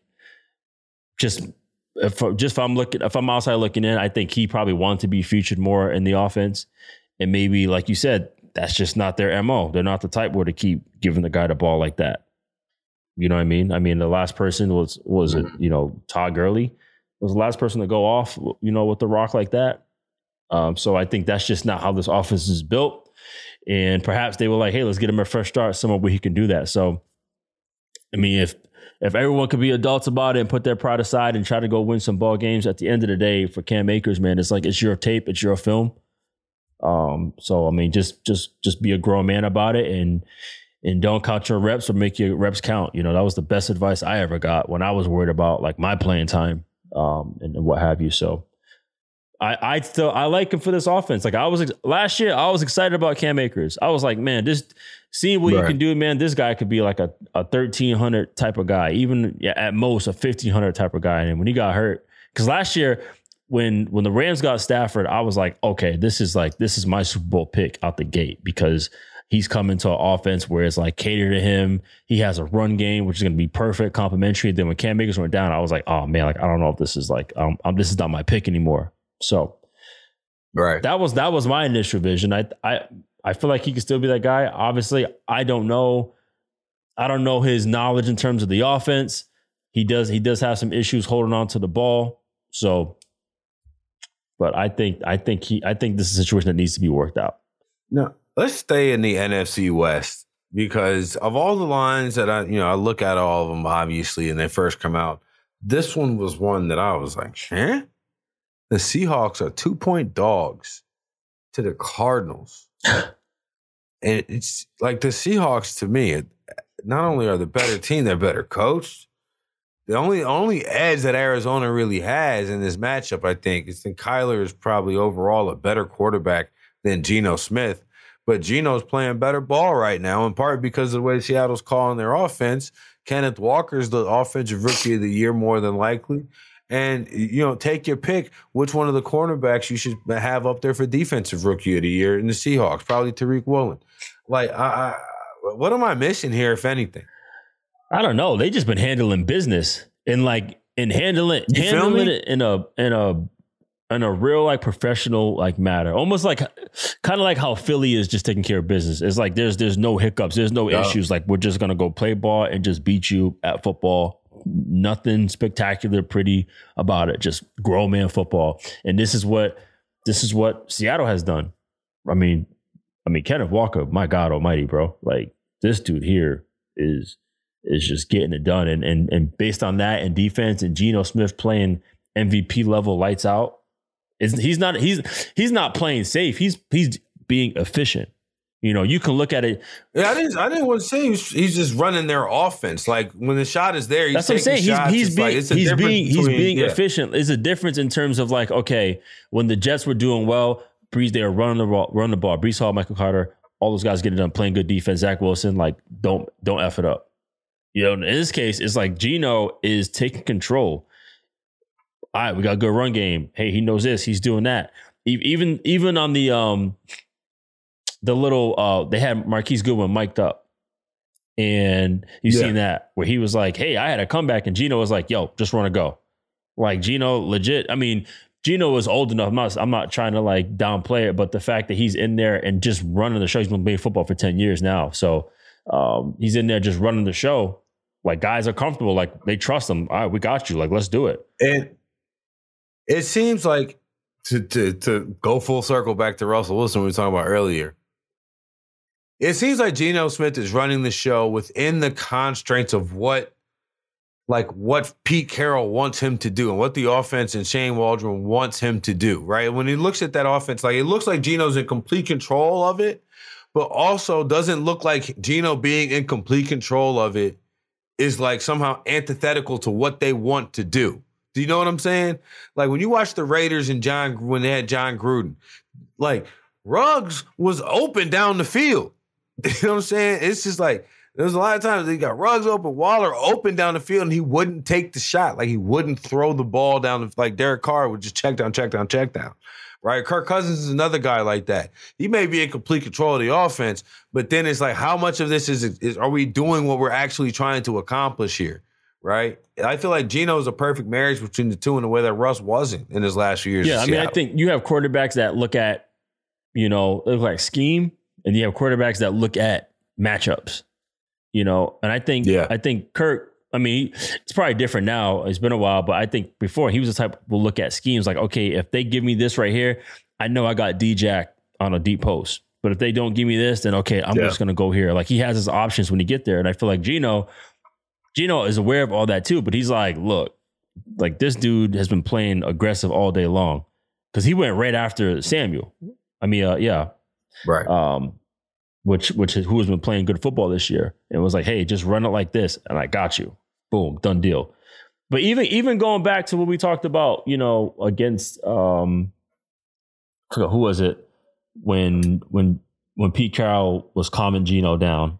if I'm outside looking in, I think he probably wanted to be featured more in the offense. And maybe, like you said, that's just not their MO. They're not the type where to keep giving the guy the ball like that. You know what I mean? I mean, the last person was it, you know, Todd Gurley was the last person to go off, you know, with the rock like that. So I think that's just not how this offense is built. And perhaps they were like, hey, let's get him a fresh start somewhere where he can do that. So, I mean, if everyone could be adults about it and put their pride aside and try to go win some ball games, at the end of the day, for Cam Akers, man, it's like, it's your tape, it's your film. So, I mean, just be a grown man about it and don't count your reps or make your reps count. You know, that was the best advice I ever got when I was worried about like my playing time, and what have you. So I like him for this offense. Like last year, I was excited about Cam Akers. I was like, man, seeing what you can do, man, this guy could be like a 1,300 type of guy, even at most a 1,500 type of guy. And when he got hurt, because last year, when the Rams got Stafford, I was like, okay, this is my Super Bowl pick out the gate, because he's coming to an offense where it's like cater to him. He has a run game, which is going to be perfect, complimentary. Then when Cam Akers went down, I was like, oh man, like I don't know if this is like this is not my pick anymore. So, right, that was my initial vision. I feel like he could still be that guy. Obviously, I don't know his knowledge in terms of the offense. He does have some issues holding on to the ball. So, but I think this is a situation that needs to be worked out. No, let's stay in the NFC West, because of all the lines that I look at all of them, obviously, and they first come out. This one was one that I was like, huh? The Seahawks are 2-point dogs to the Cardinals. And it's like the Seahawks, to me, not only are the better team, they're better coached. The only edge that Arizona really has in this matchup, I think, is that Kyler is probably overall a better quarterback than Geno Smith. But Geno's playing better ball right now, in part because of the way Seattle's calling their offense. Kenneth Walker's the offensive rookie of the year, more than likely. And, take your pick which one of the cornerbacks you should have up there for defensive rookie of the year in the Seahawks. Probably Tariq Woolen. Like, what am I missing here, if anything? I don't know. They just been handling business and handling it in a real like professional like matter. Almost like kind of like how Philly is just taking care of business. It's like there's no hiccups, there's no issues. Like, we're just gonna go play ball and just beat you at football. Nothing spectacular, pretty about it. Just grown man football. And this is what Seattle has done. I mean, Kenneth Walker, my God Almighty, bro. Like, this dude here is just getting it done. And based on that and defense and Geno Smith playing MVP level lights out. He's not playing safe. He's being efficient. You know, you can look at it. Yeah, I didn't want to say he's just running their offense. Like when the shot is there, that's what I'm saying. He's being efficient. It's a difference in terms of like, okay, when the Jets were doing well, Breeze, they were running the ball. Breece Hall, Michael Carter, all those guys getting done, playing good defense. Zach Wilson, like don't F it up. You know, in this case, it's like Geno is taking control. All right, we got a good run game. Hey, he knows this. He's doing that. Even on the little they had Marquise Goodwin mic'd up, and seen that where he was like, "Hey, I had a comeback," and Geno was like, "Yo, just want to go." Like Geno, legit. I mean, Geno is old enough. I'm not trying to like downplay it, but the fact that he's in there and just running the show, he's been playing football for 10 years now, so he's in there just running the show. Like guys are comfortable, like they trust him. All right, we got you. Like let's do it. And it seems like to go full circle back to Russell Wilson we were talking about earlier. It seems like Geno Smith is running the show within the constraints of what Pete Carroll wants him to do and what the offense and Shane Waldron wants him to do, right? When he looks at that offense, like it looks like Geno's in complete control of it, but also doesn't look like Geno being in complete control of it is like somehow antithetical to what they want to do. Do you know what I'm saying? Like when you watch the Raiders and when they had John Gruden, like Ruggs was open down the field. You know what I'm saying? It's just like there's a lot of times they got Ruggs open, Waller open down the field, and he wouldn't take the shot. Like he wouldn't throw the ball down. Like Derek Carr would just check down. Right? Kirk Cousins is another guy like that. He may be in complete control of the offense, but then it's like, how much of this is are we doing what we're actually trying to accomplish here? Right? I feel like Geno is a perfect marriage between the two in the way that Russ wasn't in his last few years. Yeah, I mean, I think you have quarterbacks that look at, look like scheme, and you have quarterbacks that look at matchups. And I think Kirk, I mean, it's probably different now. It's been a while, but I think before he was the type will look at schemes like, okay, if they give me this right here, I know I got D-Jack on a deep post. But if they don't give me this, then okay, I'm just going to go here. Like he has his options when he get there. And I feel like Geno is aware of all that too, but he's like, look, like this dude has been playing aggressive all day long because he went right after Samuel. I mean, right. Who has been playing good football this year and was like, hey, just run it like this, and I got you. Boom, done deal. But even going back to what we talked about, against who was it when Pete Carroll was calming Geno down?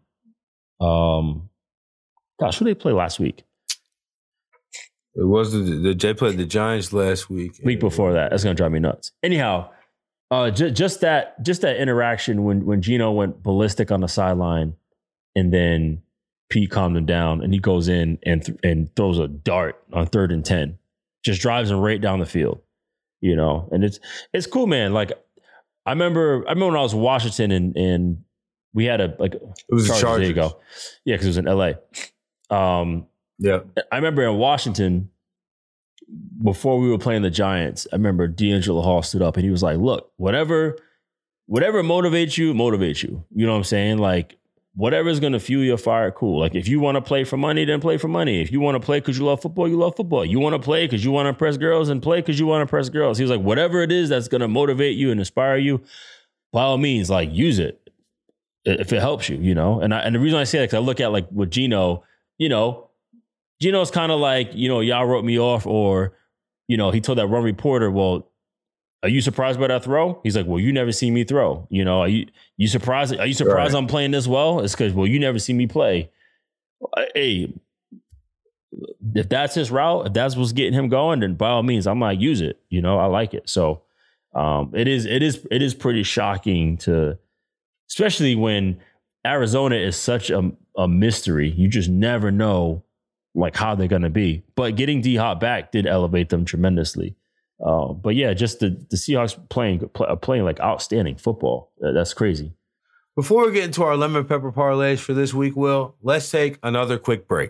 Gosh, who did they play last week? It was they played the Giants last week. Week before that. That's gonna drive me nuts. Anyhow, just that interaction when Geno went ballistic on the sideline, and then Pete calmed him down, and he goes in and throws a dart on 3rd and 10, just drives him right down the field, and it's cool, man. Like I remember when I was in Washington and we had it was Chargers. There you go. Yeah, because it was in LA. Yeah, I remember in Washington before we were playing the Giants, I remember D'Angelo Hall stood up and he was like, look, whatever motivates you. You know what I'm saying? Like whatever is going to fuel your fire, cool. Like if you want to play for money, then play for money. If you want to play because you love football, you love football. You want to play because you want to impress girls, and play because you want to impress girls. He was like, whatever it is that's going to motivate you and inspire you, by all means, like use it if it helps you, And the reason I say that, because I look at like with Geno, Geno's kind of like, y'all wrote me off, or, he told that run reporter, well, are you surprised by that throw? He's like, well, you never see me throw. Are you surprised? Are you surprised I'm playing this well? It's because, well, you never see me play. Hey, if that's his route, if that's what's getting him going, then by all means, I'm like, use it. I like it. So it is pretty shocking especially when Arizona is such a mystery. You just never know like how they're going to be. But getting D-Hop back did elevate them tremendously. But yeah, just the Seahawks playing like outstanding football. That's crazy. Before we get into our lemon pepper parlays for this week, Will, let's take another quick break.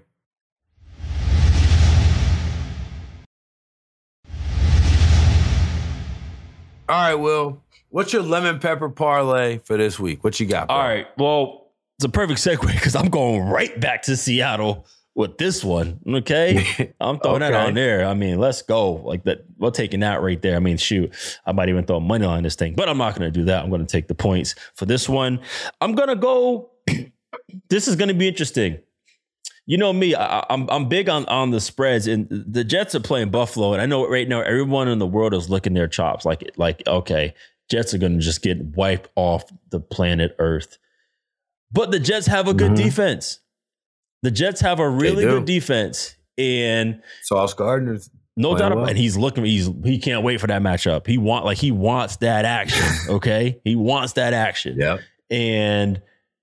All right, Will, what's your lemon pepper parlay for this week? What you got, bro? All right, well, it's a perfect segue because I'm going right back to Seattle with this one. Okay. I'm throwing that on there. I mean, let's go. Like that. We're taking that right there. I mean, shoot, I might even throw money on this thing, but I'm not going to do that. I'm going to take the points for this one. I'm going to go. This is going to be interesting. You know me, I'm big on the spreads, and the Jets are playing Buffalo, and I know right now everyone in the world is licking their chops. Like okay, Jets are going to just get wiped off the planet Earth. But the Jets have a good defense. The Jets have a really good defense, and Sauce Gardner's no doubt about it. And he can't wait for that matchup. He wants that action. Okay, he wants that action. Yeah, and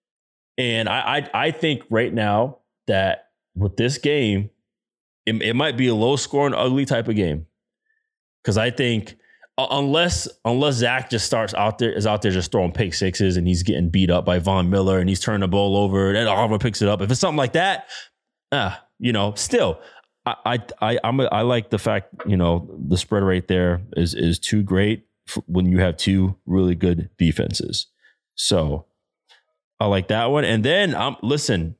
I think right now that with this game, it might be a low scoring, ugly type of game. Because I think unless Zach just is out there just throwing pick sixes and he's getting beat up by Von Miller and he's turning the ball over and Oliver picks it up. If it's something like that, still I like the fact, the spread right there is too great when you have two really good defenses. So I like that one. And then listen,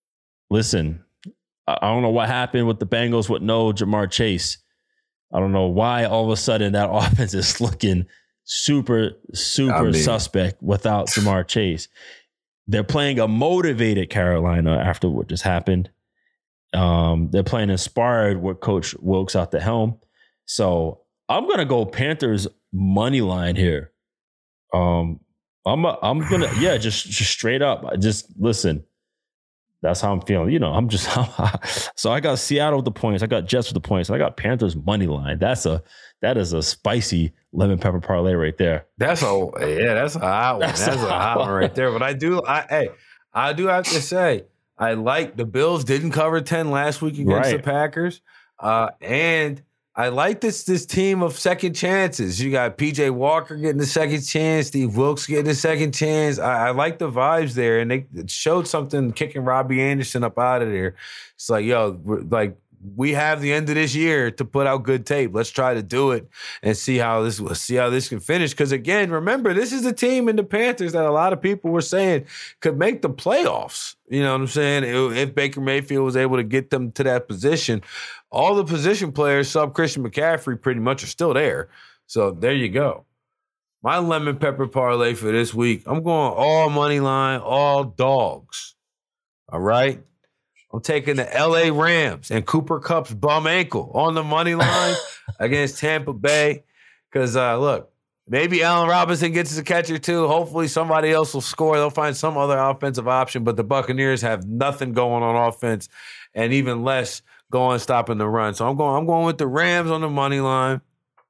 I don't know what happened with the Bengals with no Jamar Chase. I don't know why all of a sudden that offense is looking super suspect without Jamar Chase. They're playing a motivated Carolina after what just happened. They're playing inspired with Coach Wilkes at the helm. So I'm going to go Panthers money line here. I'm going to, just straight up. Just listen. That's how I'm feeling. So I got Seattle with the points. I got Jets with the points. And I got Panthers money line. That is a spicy lemon pepper parlay right there. That's a hot one. That's a hot one right there. But I do have to say, I like the Bills didn't cover 10 last week against the Packers. And I like this team of second chances. You got PJ Walker getting the second chance, Steve Wilkes getting the second chance. I like the vibes there, and they showed something kicking Robbie Anderson up out of there. It's like, we have the end of this year to put out good tape. Let's try to do it and see how this can finish. Because again, remember, this is a team in the Panthers that a lot of people were saying could make the playoffs. You know what I'm saying? If Baker Mayfield was able to get them to that position, all the position players, sub Christian McCaffrey, pretty much are still there. So there you go. My lemon pepper parlay for this week, I'm going all money line, all dogs. All right? I'm taking the LA Rams and Cooper Kupp's bum ankle on the money line against Tampa Bay. Because, look, maybe Allen Robinson gets a catcher too. Hopefully somebody else will score. They'll find some other offensive option. But the Buccaneers have nothing going on offense and even less going stopping the run. So I'm going with the Rams on the money line.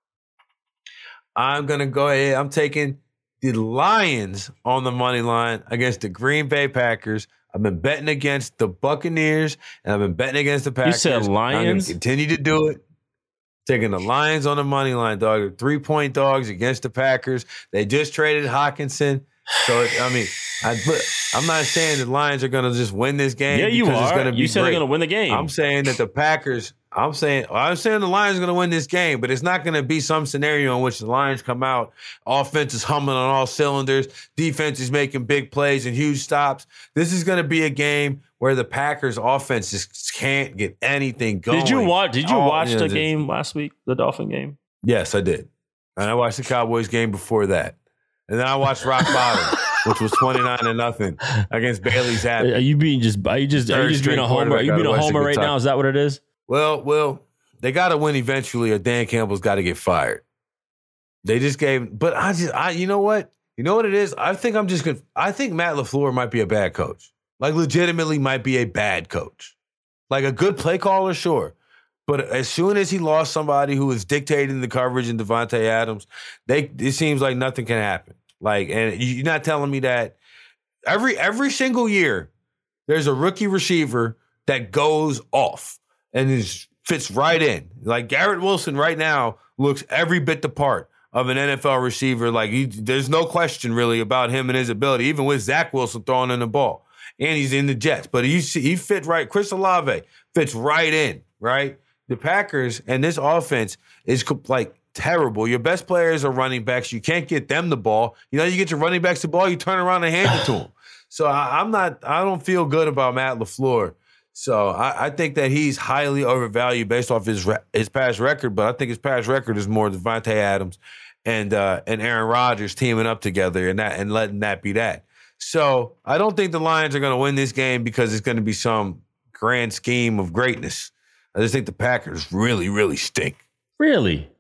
I'm going to go ahead. I'm taking the Lions on the money line against the Green Bay Packers. I've been betting against the Buccaneers, and I've been betting against the Packers. You said Lions? I'm going to continue to do it. Taking the Lions on the money line, dog. 3-point dogs against the Packers. They just traded Hawkinson. So, I'm not saying the Lions are going to just win this game. Yeah, you are. It's gonna be you said great. they're going to win the game. I'm saying that the Packers – I'm saying the Lions are going to win this game, but it's not going to be some scenario in which the Lions come out, offense is humming on all cylinders, defense is making big plays and huge stops. This is going to be a game where the Packers offense just can't get anything going. Did you watch the game last week, the Dolphin game? Yes, I did. And I watched the Cowboys game before that. And then I watched Rock Bottom, which was 29-0 against Bailey Zappi. Are you being a homer? Are you being a homer right now? Is that what it is? Well, they got to win eventually, or Dan Campbell's got to get fired. They just gave, but you know what? You know what it is? I think Matt LaFleur might be a bad coach. Like, legitimately might be a bad coach. Like, a good play caller, sure. But as soon as he lost somebody who was dictating the coverage in Devontae Adams, it seems like nothing can happen. Like, and you're not telling me that every single year there's a rookie receiver that goes off and fits right in. Like, Garrett Wilson right now looks every bit the part of an NFL receiver. Like, there's no question really about him and his ability, even with Zach Wilson throwing in the ball. And he's in the Jets. But he fit right. Chris Olave fits right in, right? The Packers and this offense is like terrible. Your best players are running backs. You can't get them the ball. You get your running backs the ball, you turn around and hand it to them. So I don't feel good about Matt LaFleur So I think that he's highly overvalued based off his past record, but I think his past record is more Devontae Adams and Aaron Rodgers teaming up together and letting that be that. So I don't think the Lions are going to win this game because it's going to be some grand scheme of greatness. I just think the Packers really, really stink. Really?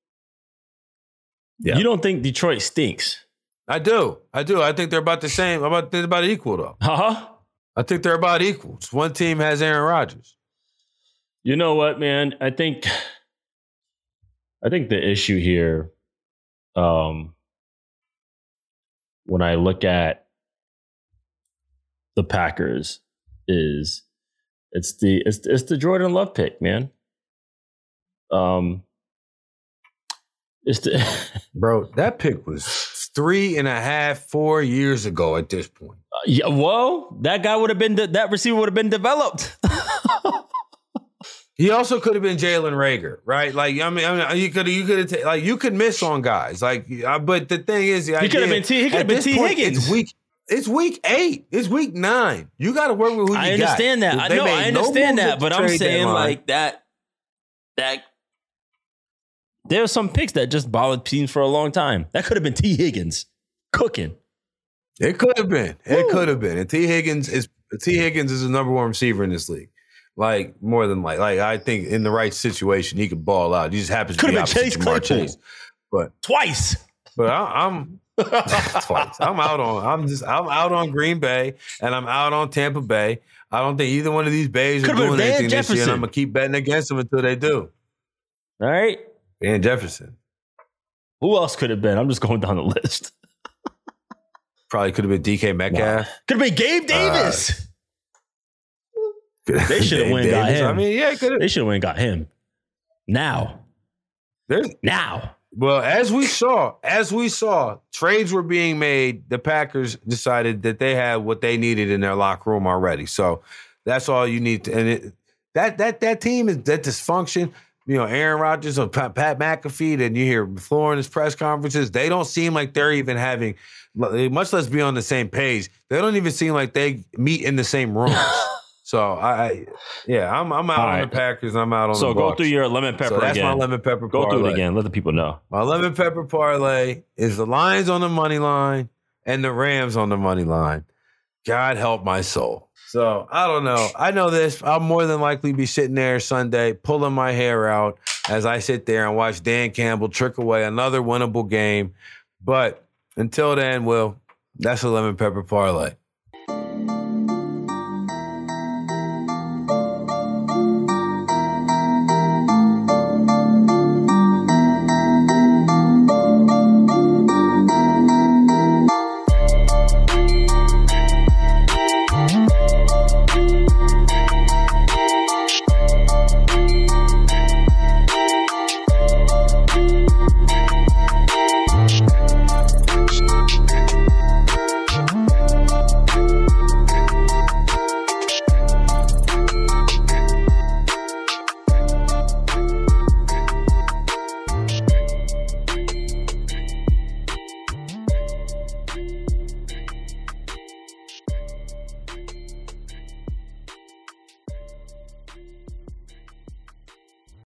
Yeah. You don't think Detroit stinks? I do. I think they're about the same. They're about equal, though. Uh-huh. I think they're about equal. Just one team has Aaron Rodgers. You know what, man? I think the issue here, when I look at the Packers, is it's the Jordan Love pick, man. Bro, that pick was 3.5, 4 years ago at this point. Yeah, well, that receiver would have been developed. He also could have been Jalen Reagor, right? Like, I mean, you could have you could miss on guys, like. But the thing is, he could have been T. Higgins. It's week 8. It's week 9. You got to work with who you got. I understand that. I understand that, but I'm saying like that. There are some picks that just bothered teams for a long time. That could have been T. Higgins cooking. It could have been. It could have been. And T. Higgins is the number one receiver in this league. Like, more than like I think in the right situation he could ball out. He just happens to be opposite Jamar Chase. But twice. But I'm twice. I'm out on Green Bay and I'm out on Tampa Bay. I don't think either one of these Bays are doing anything this year, and I'm gonna keep betting against them until they do. All right. Van Jefferson. Who else could have been? I'm just going down the list. Probably could have been DK Metcalf. Wow. Could have been Gabe Davis. They should have went and got him. I mean, yeah, they should have went and got him. Now. Well, as we saw, trades were being made. The Packers decided that they had what they needed in their locker room already. So that's all you need. And that team is that dysfunction. You know, Aaron Rodgers or Pat McAfee, and you hear Floor in his press conferences, they don't seem like they're even having, much less be on the same page. They don't even seem like they meet in the same rooms. So I'm out on the Packers. I'm out on the Bucs. So go through your lemon pepper again. That's my lemon pepper parlay. Go through it again. Let the people know. My lemon pepper parlay is the Lions on the money line and the Rams on the money line. God help my soul. So, I don't know. I know this. I'll more than likely be sitting there Sunday pulling my hair out as I sit there and watch Dan Campbell trick away another winnable game. But until then, that's a lemon pepper parlay.